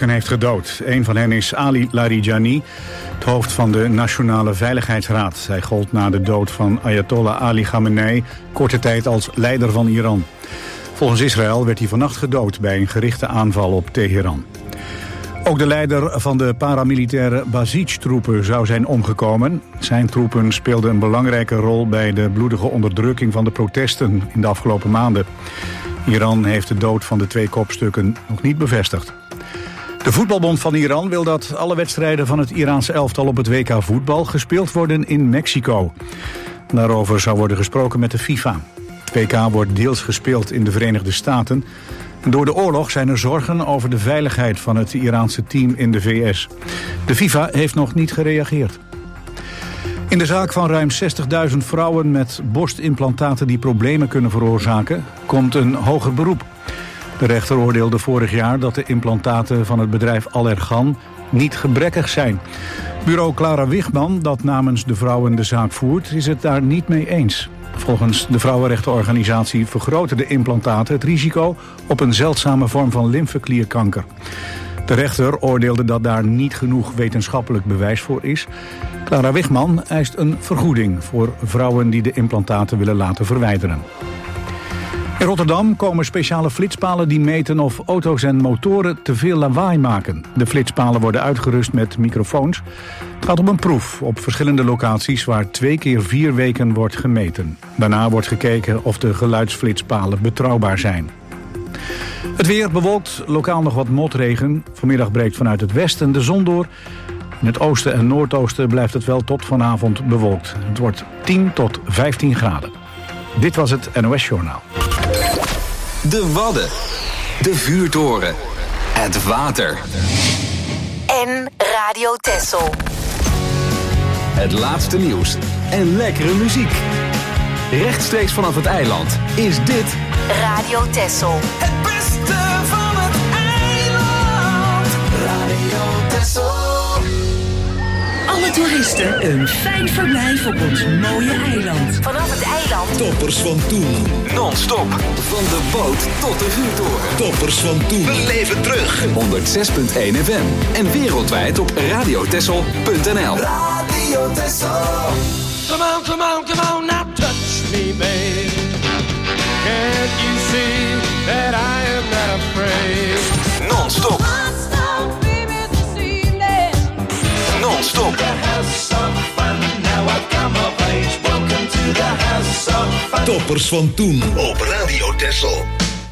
kopstukken heeft gedood. Een van hen is Ali Larijani, het hoofd van de Nationale Veiligheidsraad. Hij gold na de dood van Ayatollah Ali Khamenei korte tijd als leider van Iran. Volgens Israël werd hij vannacht gedood bij een gerichte aanval op Teheran. Ook de leider van de paramilitaire Basij-troepen zou zijn omgekomen. Zijn troepen speelden een belangrijke rol bij de bloedige onderdrukking van de protesten in de afgelopen maanden. Iran heeft de dood van de 2 kopstukken nog niet bevestigd. De voetbalbond van Iran wil dat alle wedstrijden van het Iraanse elftal op het WK voetbal gespeeld worden in Mexico. Daarover zou worden gesproken met de FIFA. Het WK wordt deels gespeeld in de Verenigde Staten. Door de oorlog zijn er zorgen over de veiligheid van het Iraanse team in de VS. De FIFA heeft nog niet gereageerd. In de zaak van ruim 60.000 vrouwen met borstimplantaten die problemen kunnen veroorzaken, komt een hoger beroep. De rechter oordeelde vorig jaar dat de implantaten van het bedrijf Allergan niet gebrekkig zijn. Bureau Clara Wichman, dat namens de vrouwen de zaak voert, is het daar niet mee eens. Volgens de vrouwenrechtenorganisatie vergroten de implantaten het risico op een zeldzame vorm van lymfeklierkanker. De rechter oordeelde dat daar niet genoeg wetenschappelijk bewijs voor is. Clara Wichman eist een vergoeding voor vrouwen die de implantaten willen laten verwijderen. In Rotterdam komen speciale flitspalen die meten of auto's en motoren te veel lawaai maken. De flitspalen worden uitgerust met microfoons. Het gaat om een proef op verschillende locaties waar 2 keer 4 weken wordt gemeten. Daarna wordt gekeken of de geluidsflitspalen betrouwbaar zijn. Het weer bewolkt, lokaal nog wat motregen. Vanmiddag breekt vanuit het westen de zon door. In het oosten en noordoosten blijft het wel tot vanavond bewolkt. Het wordt 10 tot 15 graden. Dit was het NOS Journaal. De Wadden, de vuurtoren, het water. En Radio Texel. Het laatste nieuws en lekkere muziek. Rechtstreeks vanaf het eiland is dit Radio Texel. Het beste van het eiland. Radio Texel. Alle toeristen een fijn verblijf op ons mooie eiland. Vanaf het eiland. Toppers van toen. non-stop van de boot tot de vuurtoren. Toppers van toen. We leven terug. 106.1 FM en wereldwijd op radiotexel.nl. Radio Texel. Come on, come on, come on, now touch me, babe. Can't you see that I am not afraid? Non-stop. Non-stop. Toppers van toen op Radio Texel.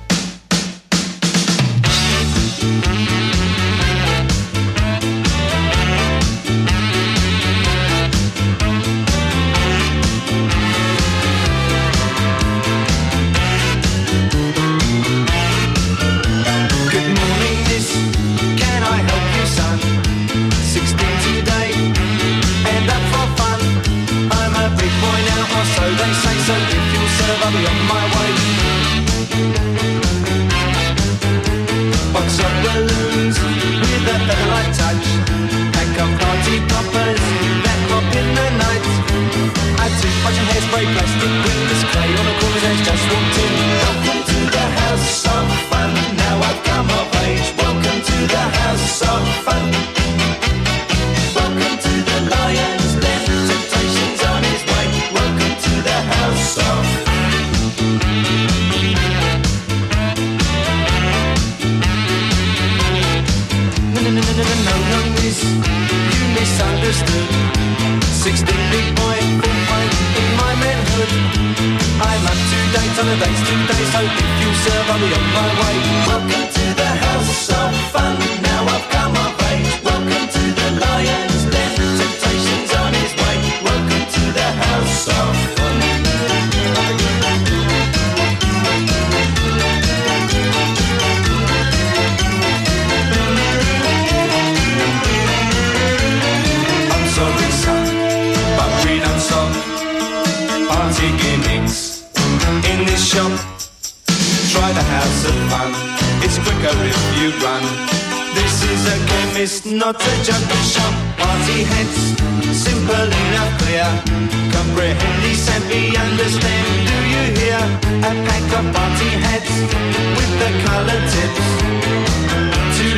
Not a jungle shop, party heads, simple enough, clear. Comprehend, assembly, understand, do you hear? A pack of party heads with the colored tips. 2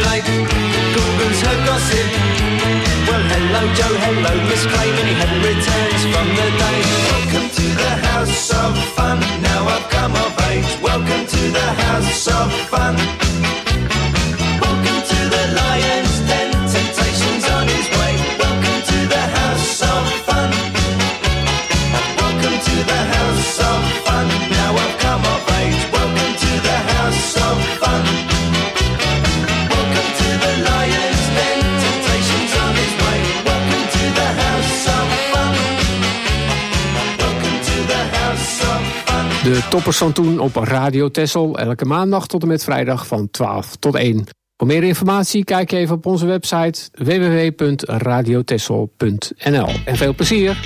late. Gorgon's heard gossip. Well, hello Joe, hello Miss Clayman, he hadn't returned from the day. Welcome to the house of fun, now I've come of age. Welcome to the house of fun. Welcome to the Lion's Den, temptation's on his way. Welcome to the house of fun. Welcome to the house of fun, now I've come of age. Welcome to the house of fun. Welcome to the Lion's Den, temptation's on his way. Welcome to the house of fun. Welcome to the house of fun. De Toppers van Toen op Radio Texel, elke maandag tot en met vrijdag van 12 tot 1. Voor meer informatie kijk even op onze website www.radiotexel.nl. En veel plezier!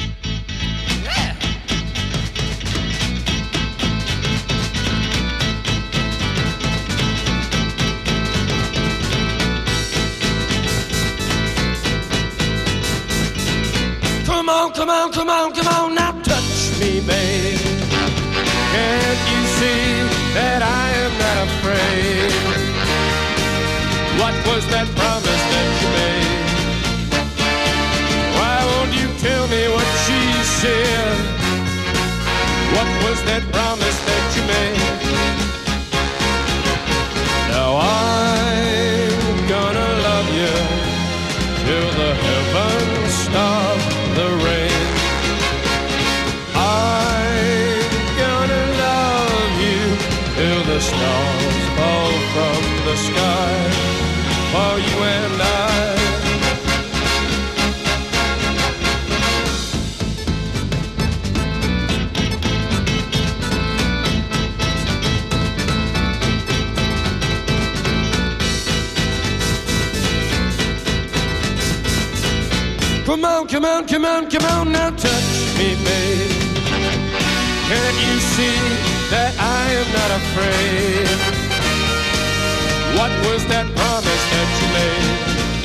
Come on, come on, come on, come on, now touch me, babe. Can't you see that I am not afraid? What was that promise that you made? Why won't you tell me what she said? What was that promise that you made? Now I'm gonna love you till the heavens stop the rain. I'm gonna love you till the stars fall from the sky for you and I. Come on, come on, come on, come on, now touch me, babe. Can't you see that I am not afraid? What was that promise that you made?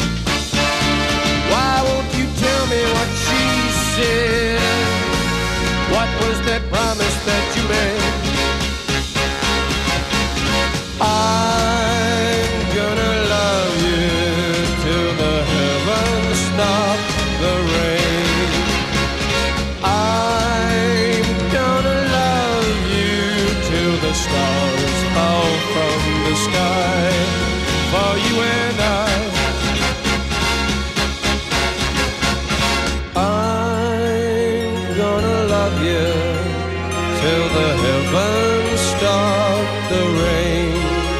Why won't you tell me what she said? What was that promise that you made? I'm gonna love you till the heavens stop the rain. I'm gonna love you till the stars fall from the sky for you and I. I'm gonna love you till the heavens stop the rain.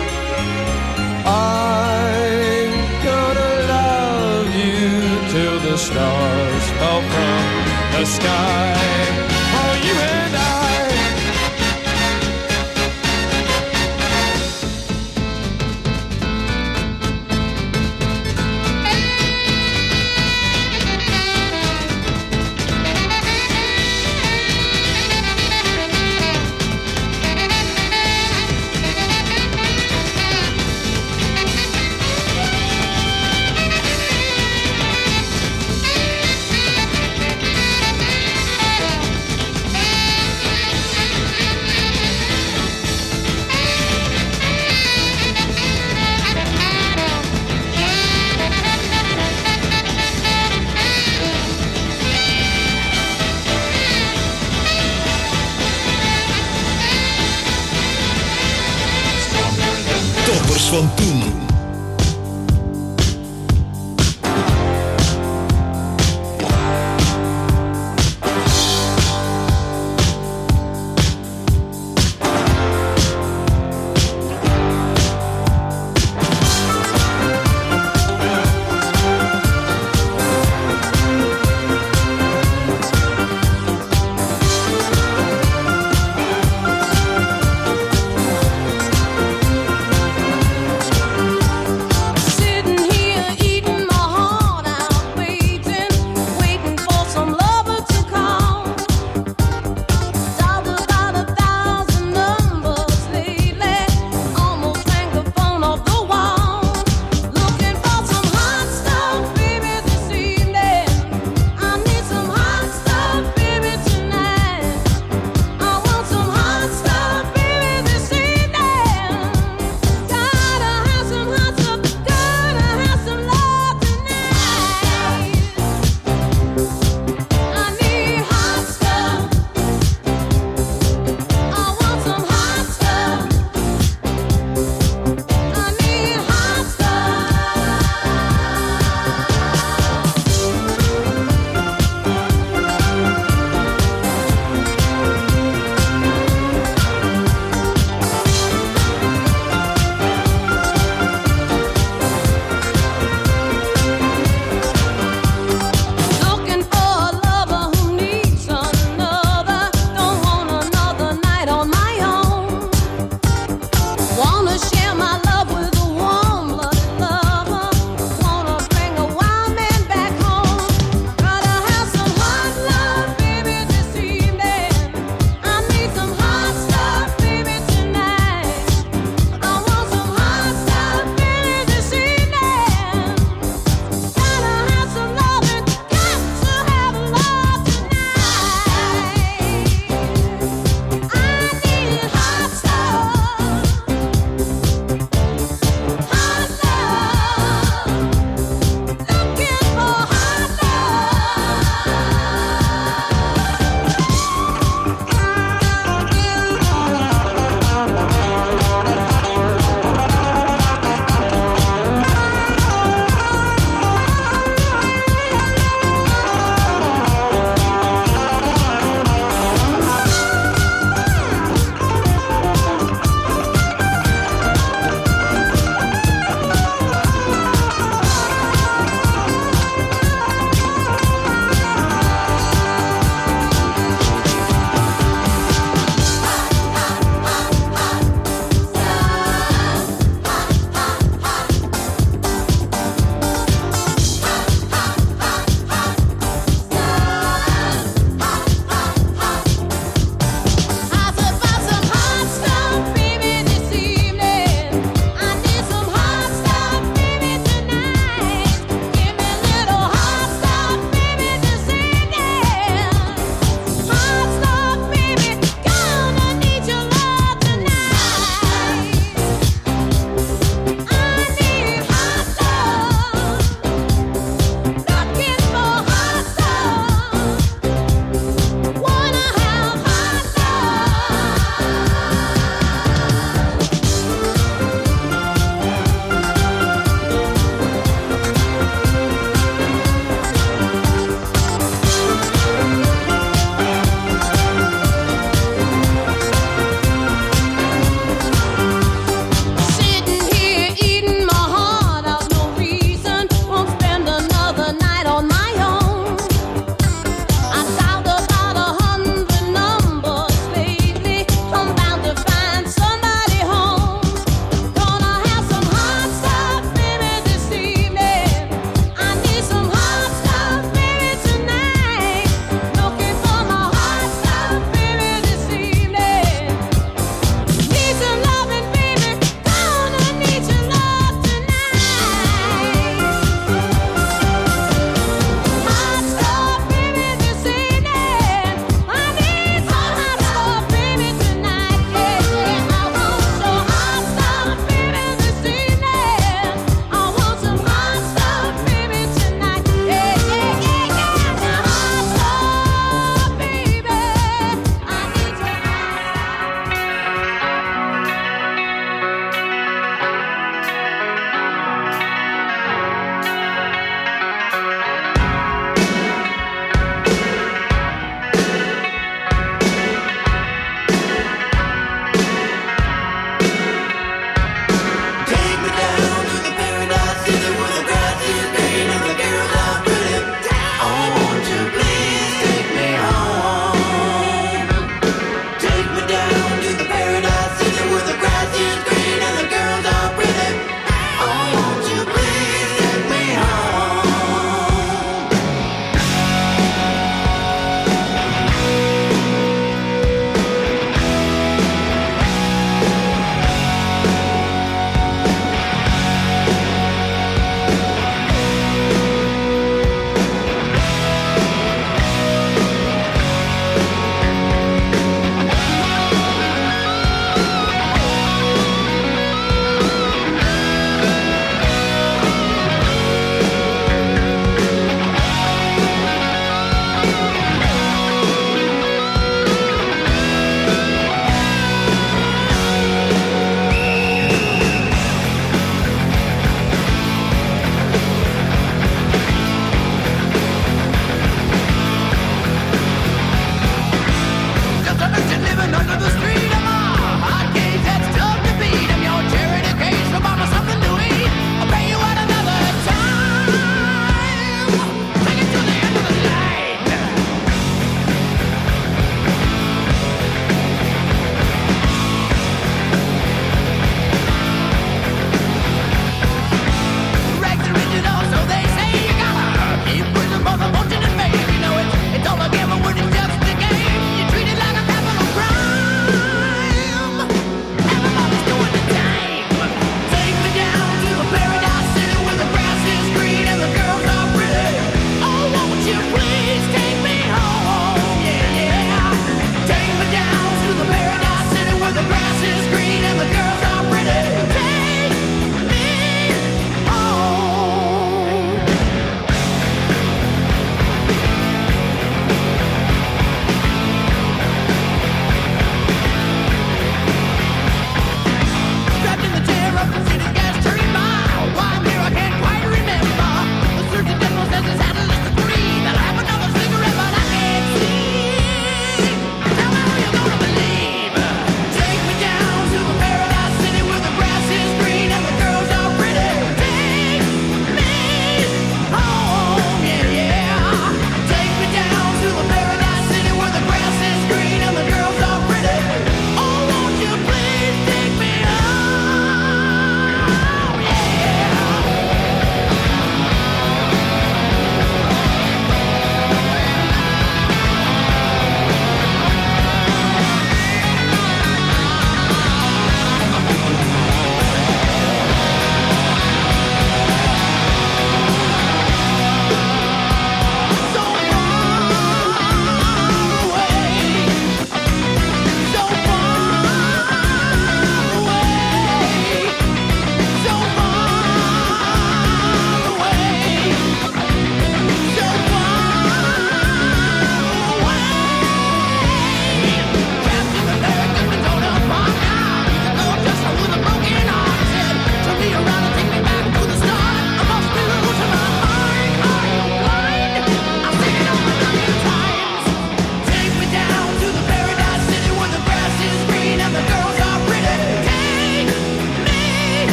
I'm gonna love you till the stars fall from the sky for you and I. Toppers van Toen.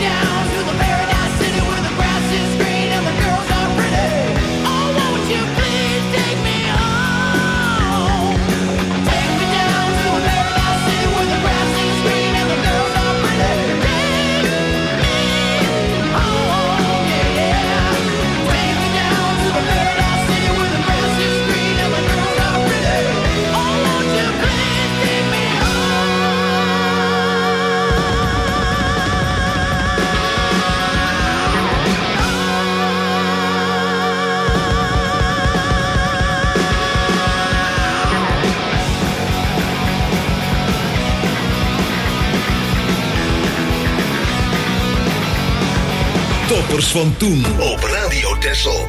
Toppers van toen op Radio Texel.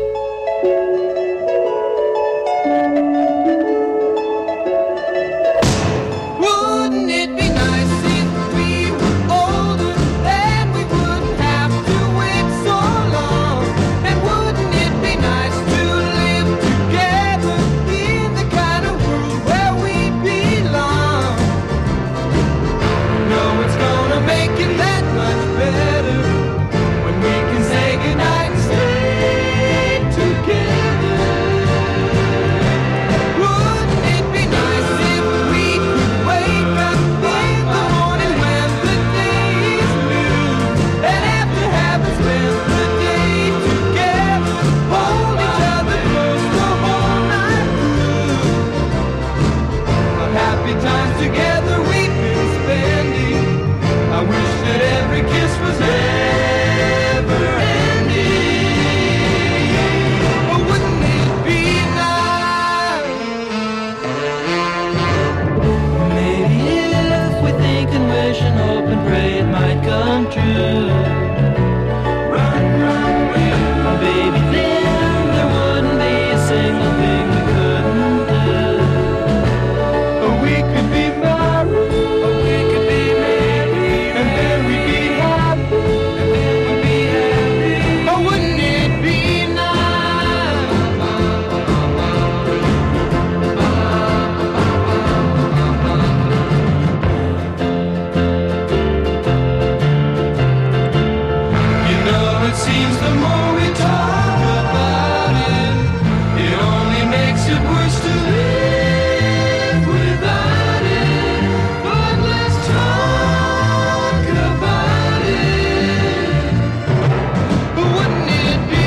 Wouldn't it be nice if we were older, then we wouldn't have to wait so long? And wouldn't it be nice to live together in the kind of world where we belong? No, it's gonna make it that much better when we can say goodnight and stay together. Wouldn't it be nice if we could wake up in the morning when the day is new, and after having spent the day together, hold each other close the whole night through? The happy times together we've been spending, I wish that every kiss was never ending. But wouldn't it be nice? Maybe if we think and wish and hope and pray it might come true. Run, run, run, baby, then there wouldn't be a single thing we couldn't do. Or we could be married, or we could be married, and then we'd be happy, and then we'd be happy. Or wouldn't it be nice? You know, it seems the more we talk about it, it only makes it worse to live without it. But let's talk about it. But wouldn't it be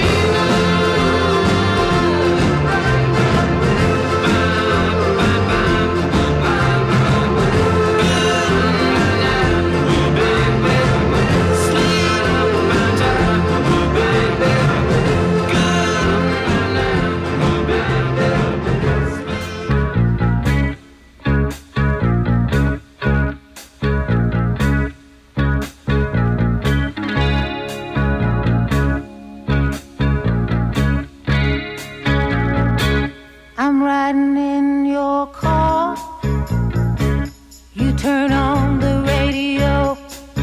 I'm riding in your car. You turn on the radio.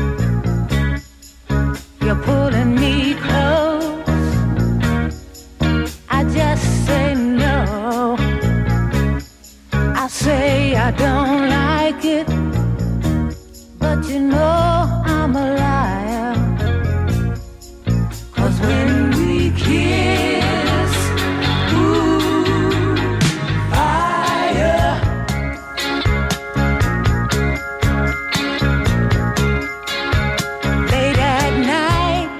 You're pulling me close. I just say no. I say I don't like it, but you know I'm a liar. 'Cause when we kiss, ooh, fire. Late at night,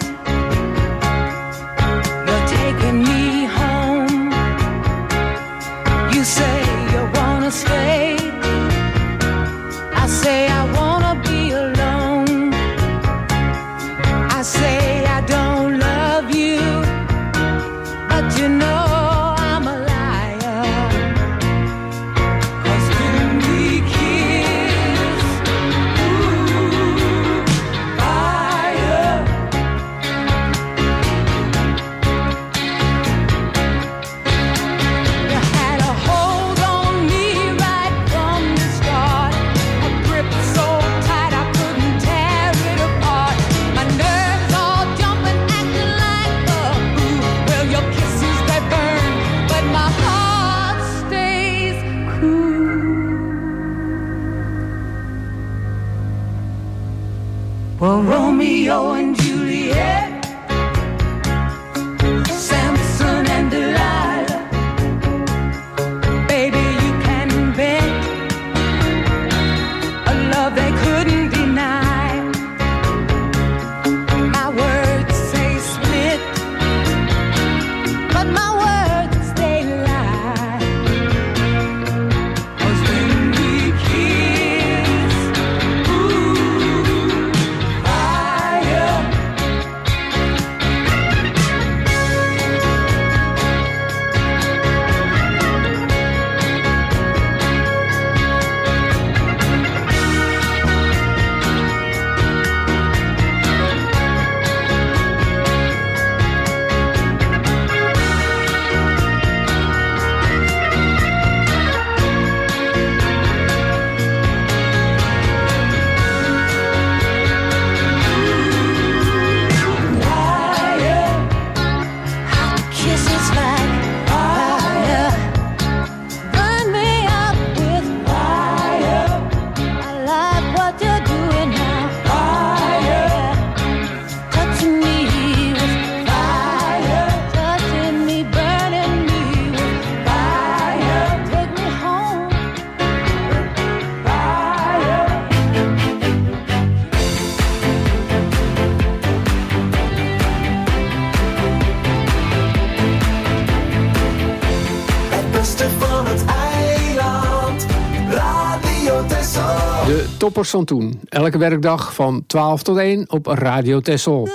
toppers van toen. Elke werkdag van 12 tot 1 op Radio Texel.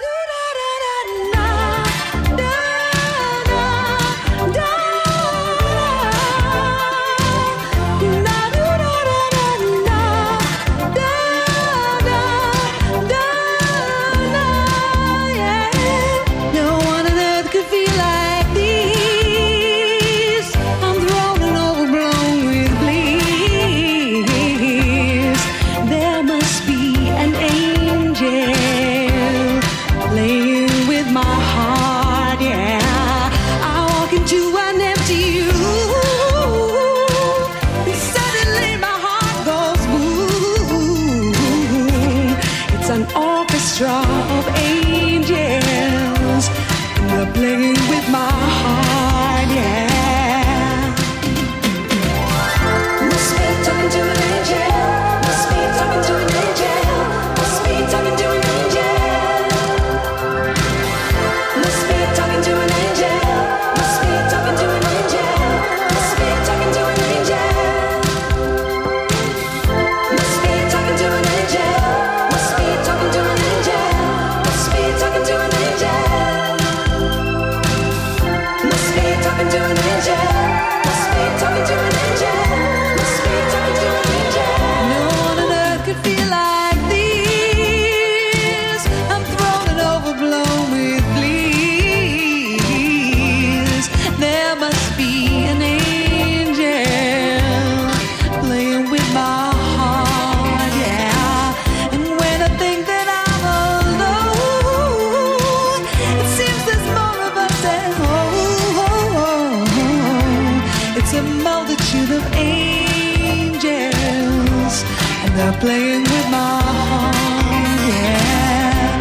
Playing with my heart, yeah.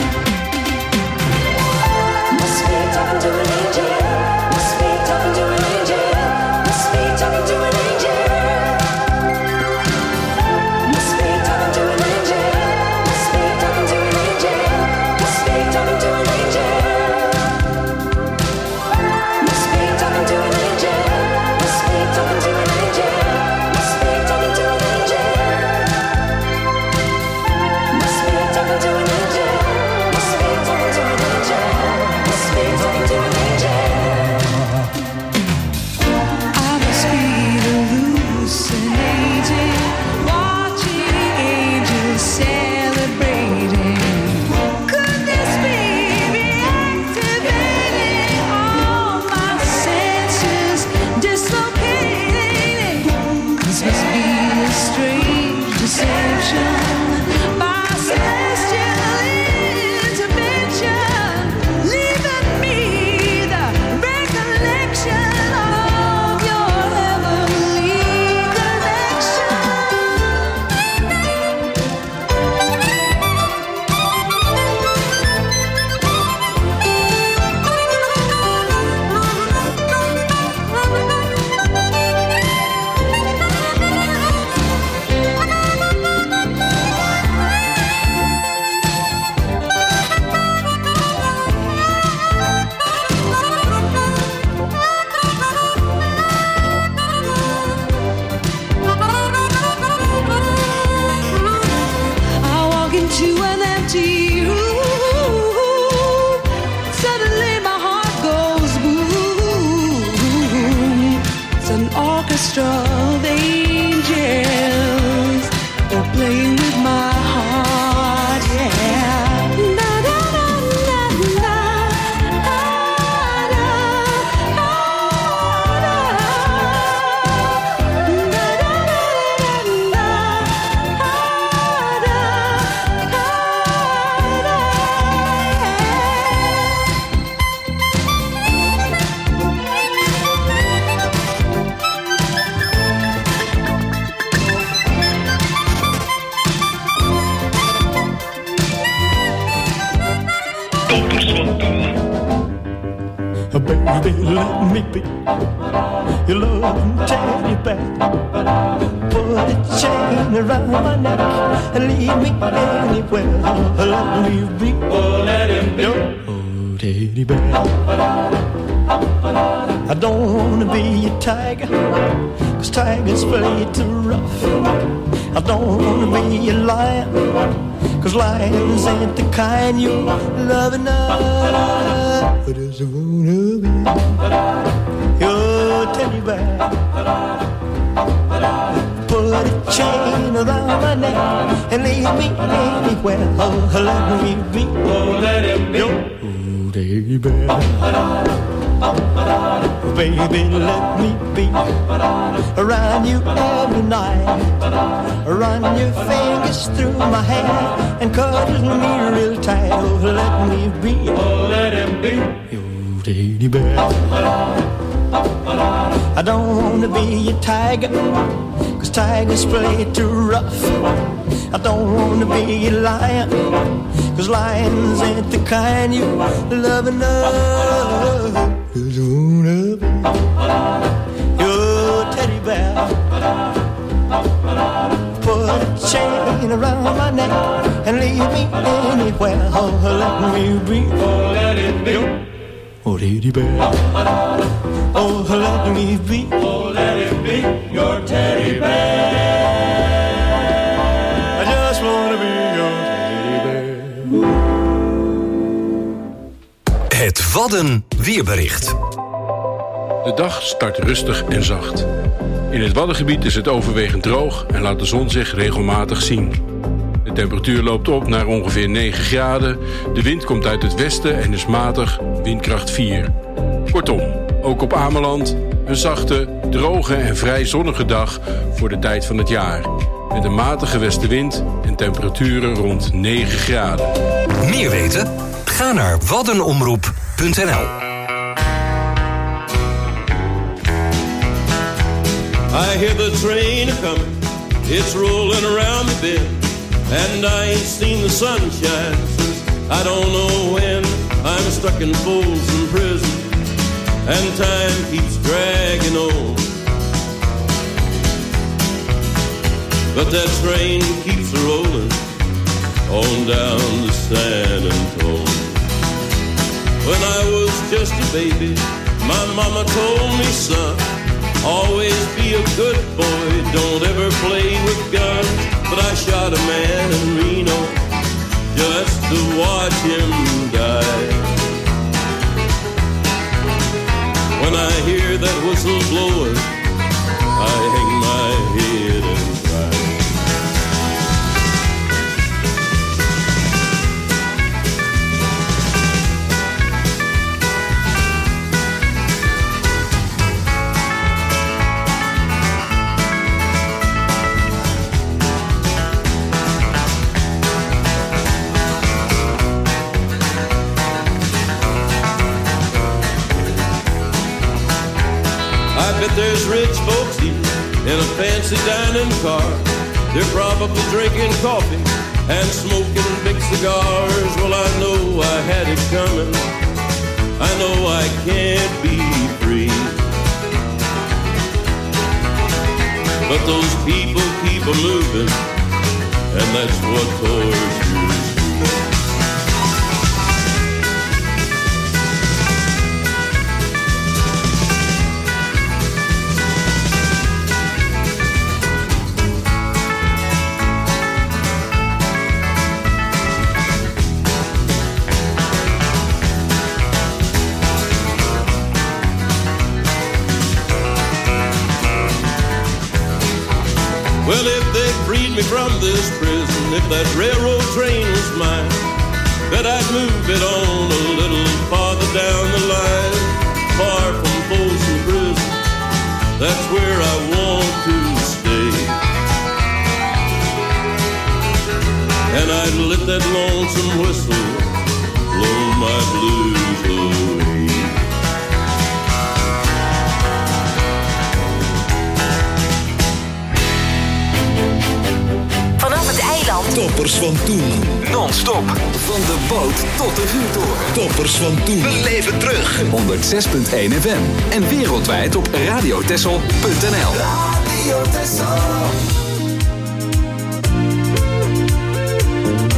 Must be talking to an angel. Must be talking to an angel. Must be talking to an angel. Must be talking to an angel. Must be talking to an angel. Must be talking to an angel. Must be talking to an angel. Must be talking to an angel. Must be talking to an angel. Baby, let me be your loving teddy bear. Put a chain around my neck and leave me anywhere. Let me be, oh, let him be your teddy bear. I don't wanna be a tiger, 'cause tigers play too rough. I don't wanna be a lion, 'cause lions ain't the kind you love enough. But I just wanna be your teddy bear. Put a chain around my neck and leave me anywhere. Oh, let me be. Oh, let him be. Your teddy bear. Baby, let me be around you every night. Run your fingers through my hair and cuddle me real tight. Oh, let me be. Oh, let him be. Your teddy bear. I don't wanna be a tiger, 'cause tigers play too rough. I don't wanna be a lion, 'cause lions ain't the kind you love enough. Just wanna be your teddy bear. Put a chain around my neck and leave me anywhere. Oh, let me be. Oh, let it be. Oh, teddy bear. Oh, let me be. Oh, let it be your teddy bear. I just wanna be your teddy bear. Het Wadden weerbericht. De dag start rustig en zacht. In het Waddengebied is het overwegend droog en laat de zon zich regelmatig zien. De temperatuur loopt op naar ongeveer 9 graden. De wind komt uit het westen en is matig, windkracht 4. Kortom, ook op Ameland een zachte, droge en vrij zonnige dag voor de tijd van het jaar. Met een matige westenwind en temperaturen rond 9 graden. Meer weten? Ga naar waddenomroep.nl. I hear the train a-comin', it's rolling around the bend, and I ain't seen the sunshine since I don't know when. I'm stuck in Folsom Prison, and time keeps dragging on. But that train keeps rolling on down to San Antonio. When I was just a baby, my mama told me, son, always be a good boy, don't ever play with guns. But I shot a man in Reno just to watch him die. When I hear that whistle blowing, I hang my head and cry. I bet there's rich folks here in a fancy dining car. They're probably drinking coffee and smoking big cigars. Well, I know I had it coming. I know I can't be free. But those people keep a moving, and that's what tortures me. Well, if they freed me from this prison, if that railroad train was mine, that I'd move it on a little farther down the line, far from Folsom Prison. That's where I want to stay. And I'd let that lonesome whistle blow my blues away. Vanaf het eiland. Toppers van toen. Non-stop. Van de boot tot de vuurtoren. Toppers van toen. We leven terug. 106.1 FM. En wereldwijd op radiotessel.nl. Radio Tessel.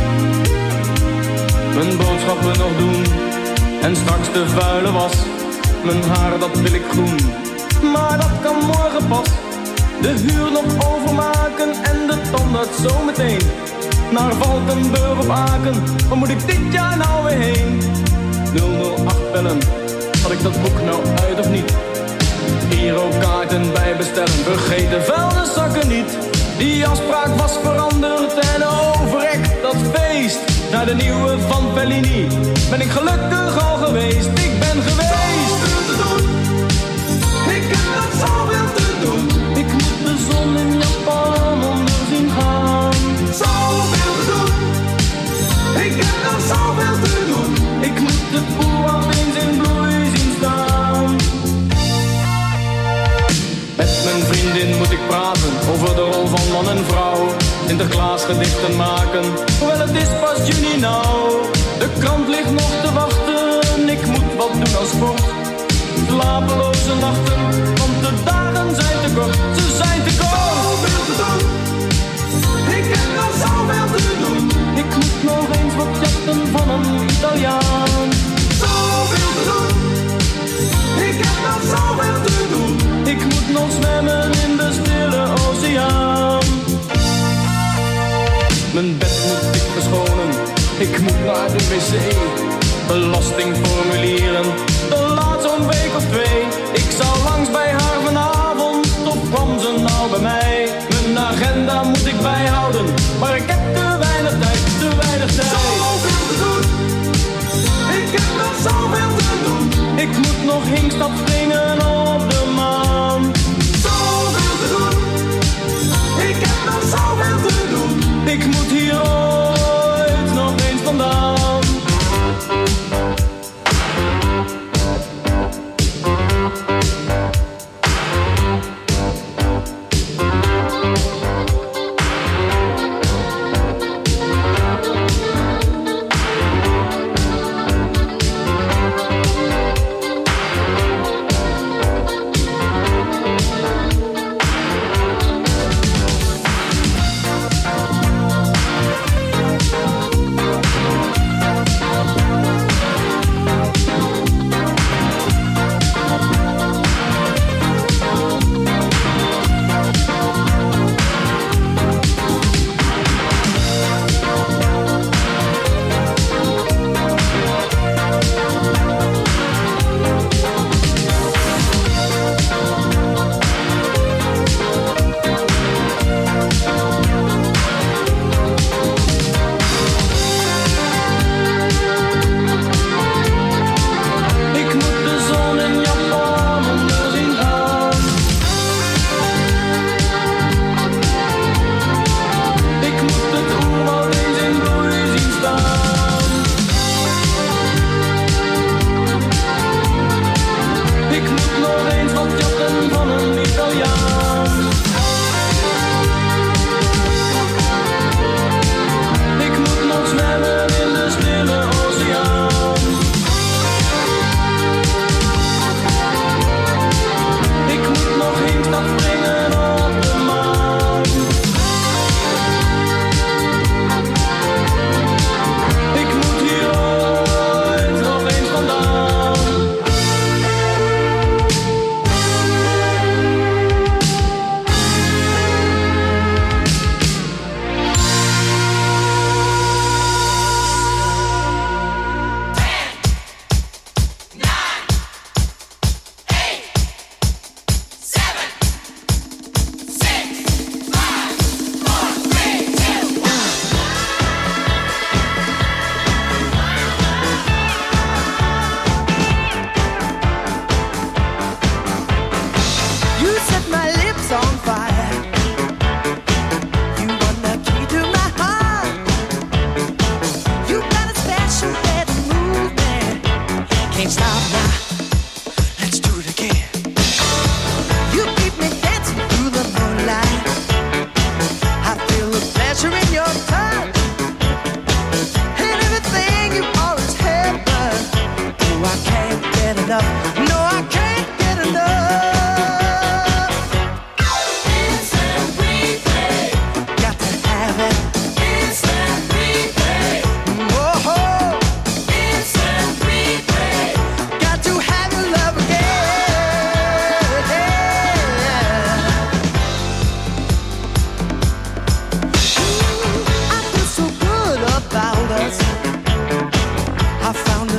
Mijn boodschappen nog doen en straks de vuile was. Mijn haar dat wil ik groen, maar dat kan morgen pas. De huur nog overmaken en de tandarts zometeen. Naar Valkenburg of Aken, waar moet ik dit jaar nou weer heen? 008 bellen, had ik dat boek nou uit of niet? Girokaarten bij bestellen, vergeet de vuilniszakken niet. Die afspraak was veranderd en overrekt dat feest. Naar de nieuwe van Bellini ben ik gelukkig al geweest. Ik ben geweest. Zoveel te doen, ik heb nog zoveel te doen. Ik moet de zon in Japan onder zien gaan. Zoveel te doen, ik heb nog zoveel te doen. Ik moet de boer eens in bloei zien staan. Met mijn vriendin moet ik praten over de rol van man en vrouw. Sinterklaas gedichten maken, hoewel het is pas juni nou. De krant ligt nog te wachten, ik moet wat doen aan sport. Slapeloze nachten, want de dagen zijn te kort, ze zijn te kort. Zoveel te doen, ik heb nog zoveel te doen. Ik moet nog eens wat jatten van een Italiaan. Zoveel te doen, ik heb nog zoveel te doen. Ik moet nog zwemmen in de stille oceaan. Mijn bed moet ik verschonen, ik moet naar de wc. Belastingformulieren, de laat zo'n week of 2. Ik zou langs bij haar vanavond, of kwam ze nou bij mij? Mijn agenda moet ik bijhouden, maar ik heb te weinig tijd, te weinig tijd. Zoveel te doen, ik heb nog zoveel te doen. Ik moet nog hinkstap springen op de maan. Zoveel te doen, ik heb nog zoveel te doen. Ik moet hier ooit nog eens vandaan.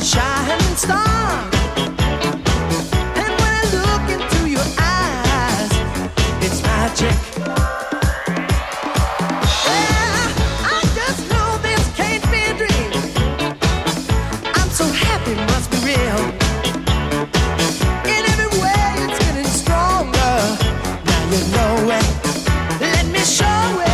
a shining star. And when I look into your eyes, it's magic. Yeah, I just know this can't be a dream. I'm so happy, must be real. In every way, it's getting stronger. Now you know it. Let me show it.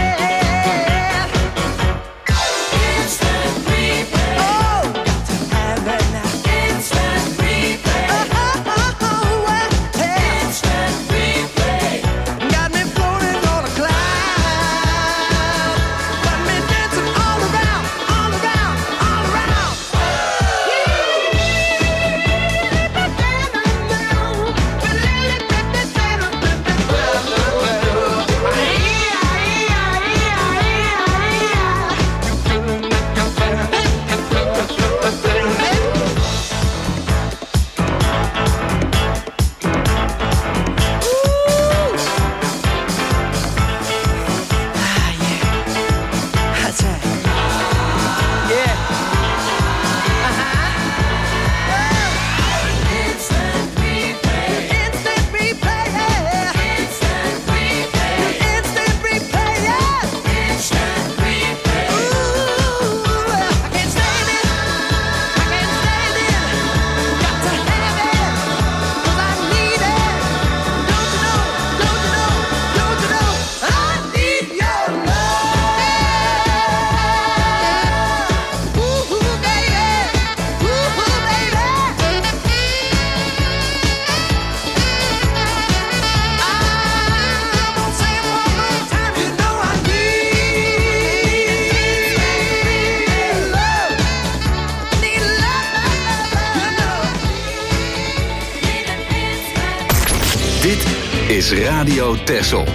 Is Radio Texel.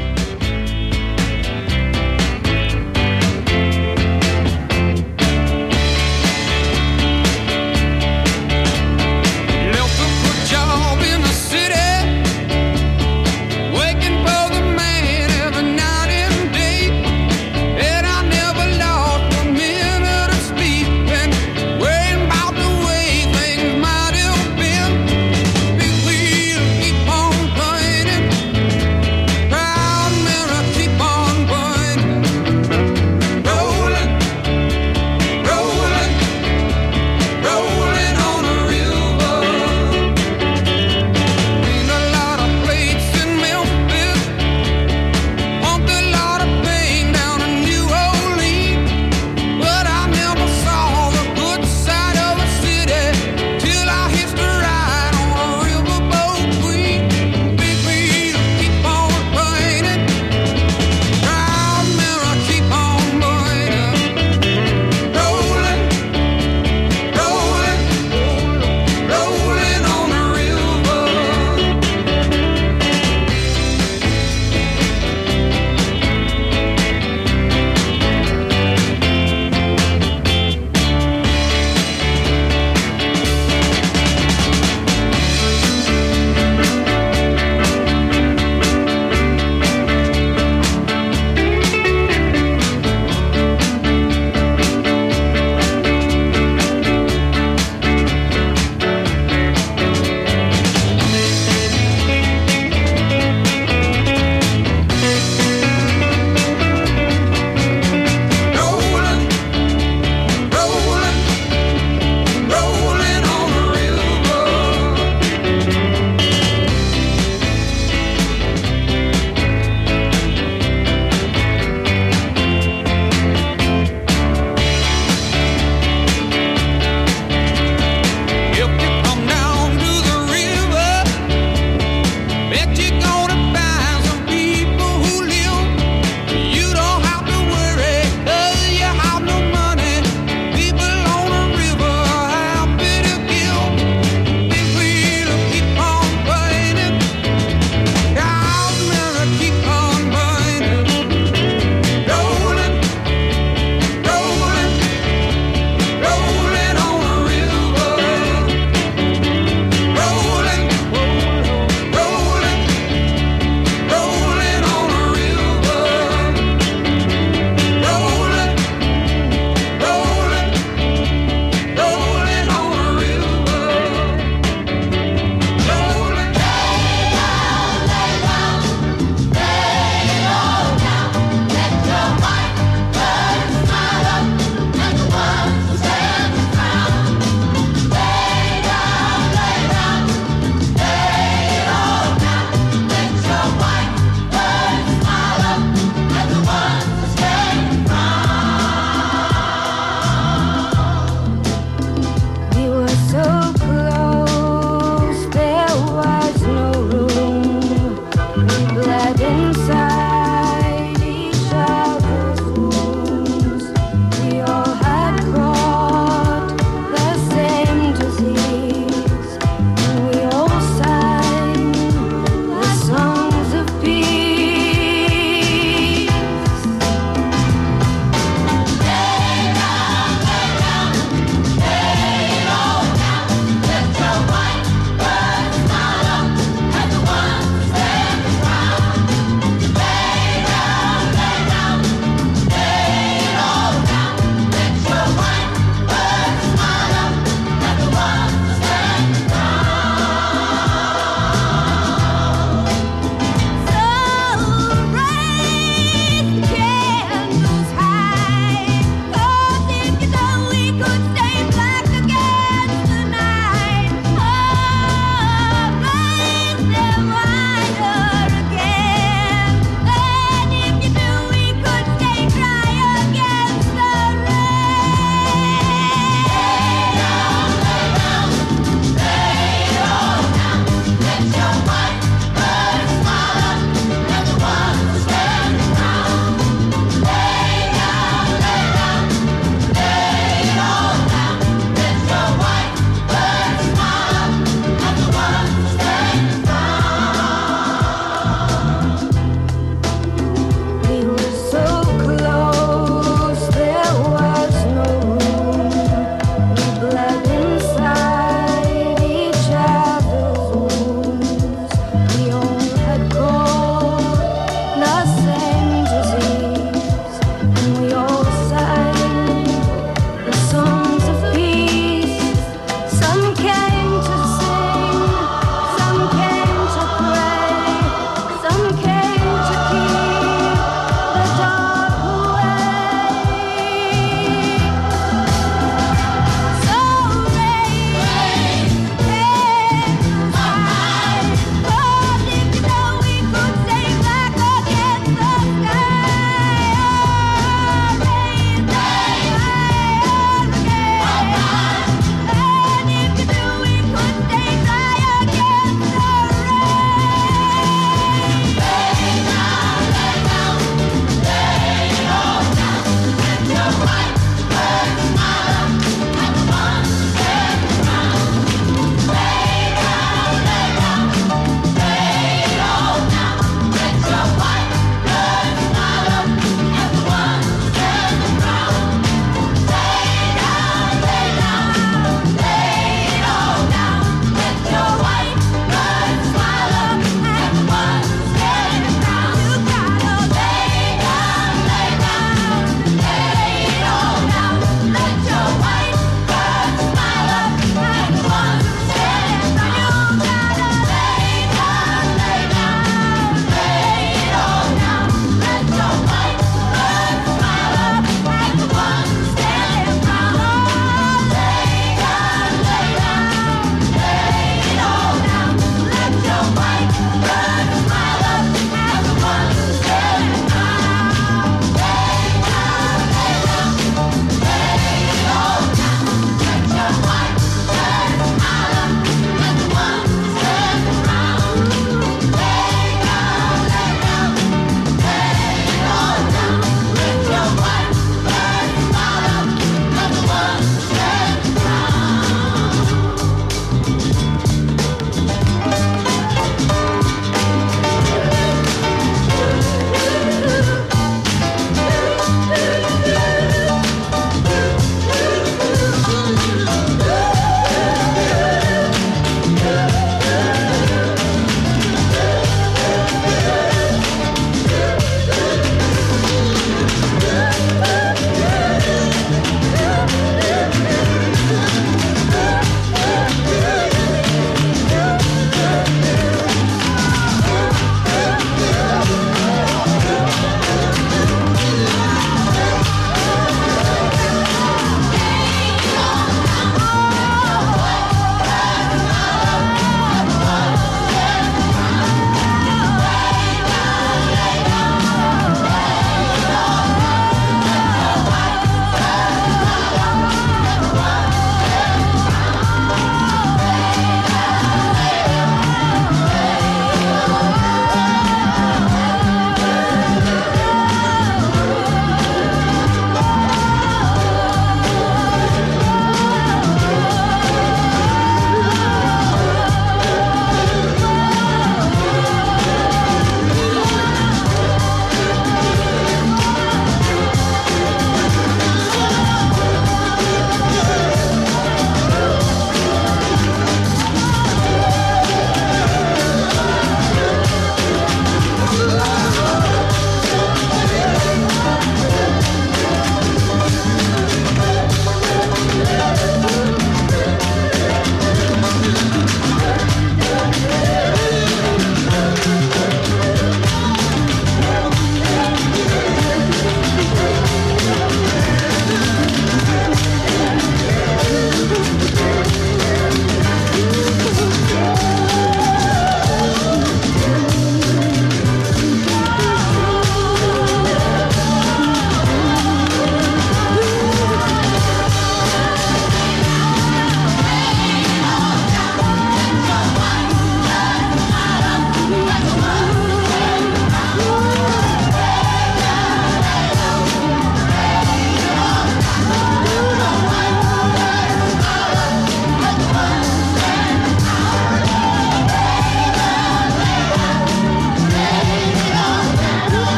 Proud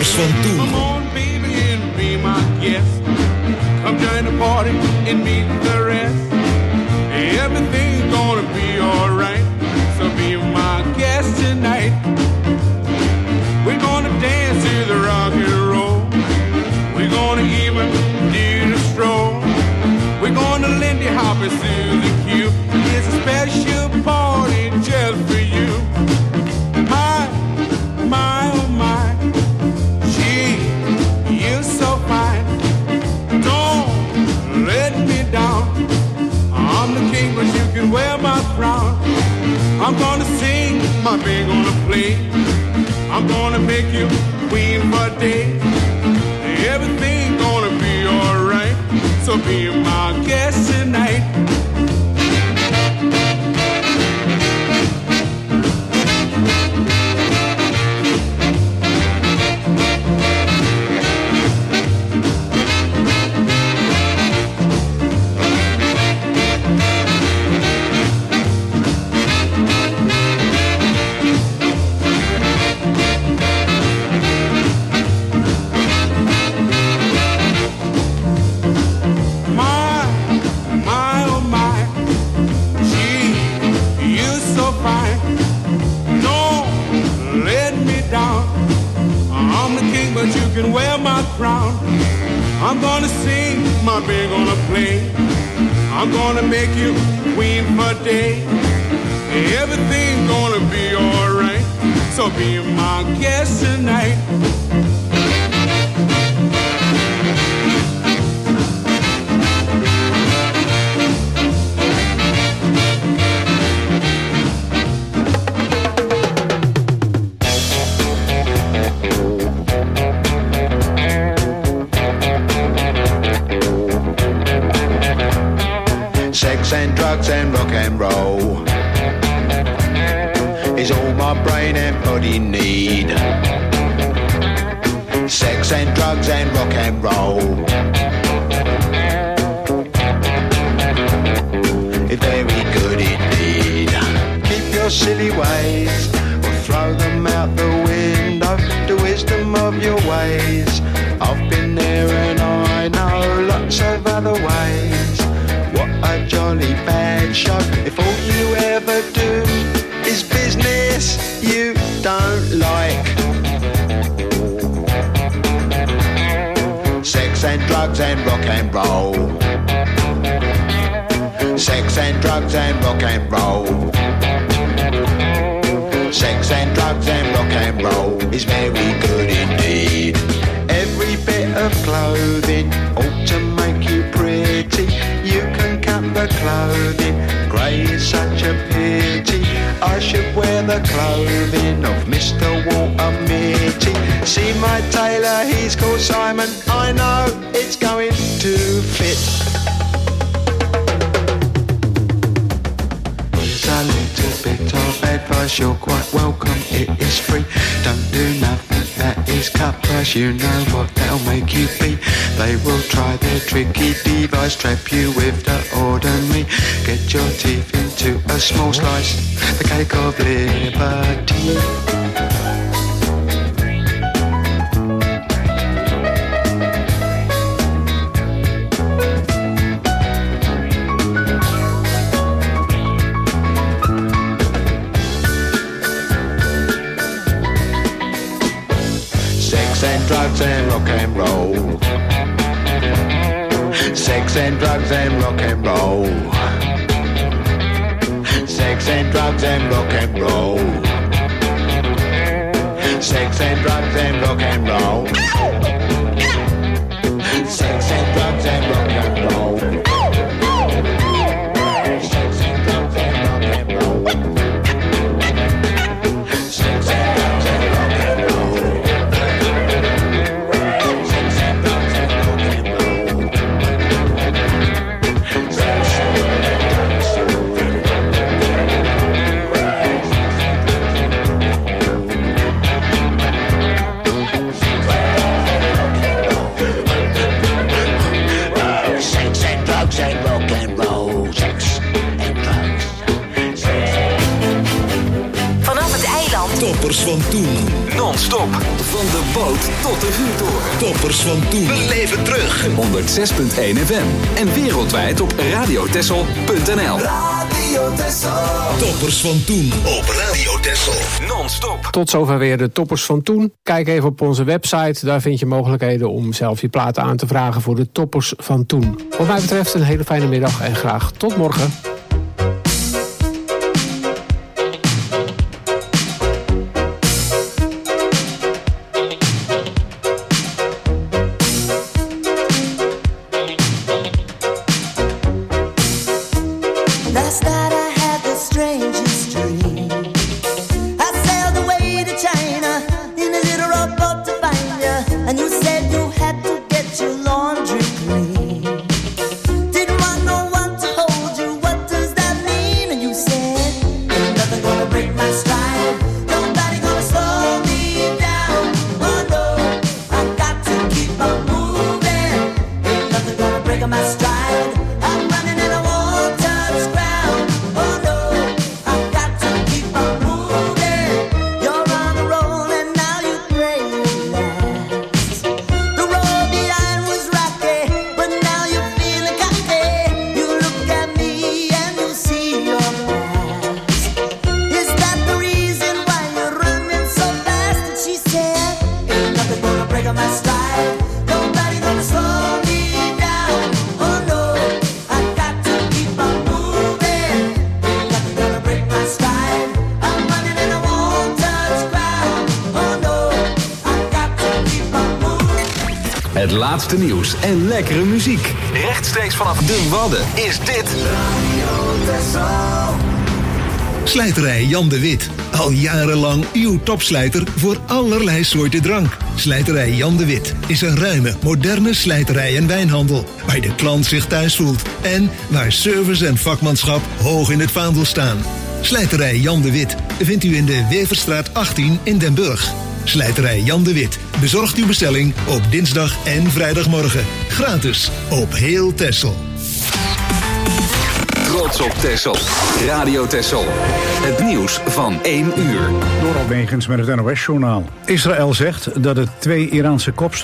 Toppers van toen. Come on, baby, and be my guest. Come join the party and meet the rest. Everything's gonna be alright. So be my guest tonight. We're gonna dance to the rock and roll. We're gonna even do the stroll. We're gonna Lindy Hop it to the cube. It's a special party just for you. My, oh my. Gee, you're so fine. Don't let me down. I'm the king, but you can wear my crown. I'm gonna sing, my band gonna play. I'm gonna make you queen for a day. Everything gonna be alright. So be my guest tonight. But you can wear my crown. I'm gonna sing, my band gonna play. I'm gonna make you queen for a day. Everything's gonna be alright. So be my guest tonight. Sex and drugs and rock and roll is all my brain and body need. Sex and drugs and rock and roll is very good indeed. Keep your silly ways or throw them out the window. The wisdom of your ways, I've been there and I know lots of other ways. What a jolly bad show if all you ever do is business you don't like. Sex and drugs and rock and roll. Sex and drugs and rock and roll. Sex and drugs and rock and roll is very good indeed. Every bit of clothing ought to make you pretty. You can cut the clothing, grey is such a pity. I should wear the clothing of Mr. Walter Mitty. See my tailor, he's called Simon. I know it's going to fit. Here's a little bit of advice, you're quite welcome, it is free. Don't do nothing that is cut price, you know what they'll make you be. They will try their tricky device, trap you with the ordinary. Get your teeth into a small slice, the cake of liberty. Drugs and rock and roll. Sex and drugs and rock and roll. Sex and drugs and rock and roll. Sex and drugs and rock and roll. Sex and drugs and rock and roll. Sex and drugs and rock and roll. Sex and drugs and rock and roll. Toppers van toen. Non-stop. Non-stop. Van de boot tot de vuurtoren. Toppers van toen. Beleef het terug. 106.1 FM. En wereldwijd op radiotessel.nl. Radio Tessel. Toppers van toen op Radio Tessel. Non-stop. Tot zover weer de toppers van toen. Kijk even op onze website. Daar vind je mogelijkheden om zelf je platen aan te vragen voor de toppers van toen. Wat mij betreft een hele fijne middag en graag tot morgen. Last night I had the strangest dream. I sailed away to China in a little rowboat to find you, and you said you had to get your laundry clean. Didn't want no one to hold you. What does that mean? And you said, ain't nothing gonna break my stride. Nobody gonna slow me down. Oh no, I got to keep on moving. Ain't nothing gonna break my stride. I'm running and I won't touch ground. Oh no, I got to keep on moving. You're on a roll and now you pray you last. The road behind was rocky, but now you're feeling cocky. You look at me and you see your past. Is that the reason why you're running so fast? And she said, ain't nothing gonna break on my stride. Nobody gonna slow me down. Oh no, I got to keep on moving. Ain't nothing gonna break my stride. I'm running and I won't touch ground. Oh no, I got to keep on moving. Het laatste nieuws en lekkere muziek. Rechtstreeks vanaf de Wadden is dit Slijterij Jan de Wit. Al jarenlang uw topslijter voor allerlei soorten drank. Slijterij Jan de Wit is een ruime, moderne slijterij en wijnhandel. Waar de klant zich thuis voelt. En waar service en vakmanschap hoog in het vaandel staan. Slijterij Jan de Wit vindt u in de Weverstraat 18 in Den Burg. Slijterij Jan de Wit bezorgt uw bestelling op dinsdag en vrijdagmorgen. Gratis op heel Texel. Trots op Texel. Radio Texel. Het nieuws van 1 uur. Door Albegens met het NOS-journaal. Israël zegt dat het 2 Iraanse kopstukken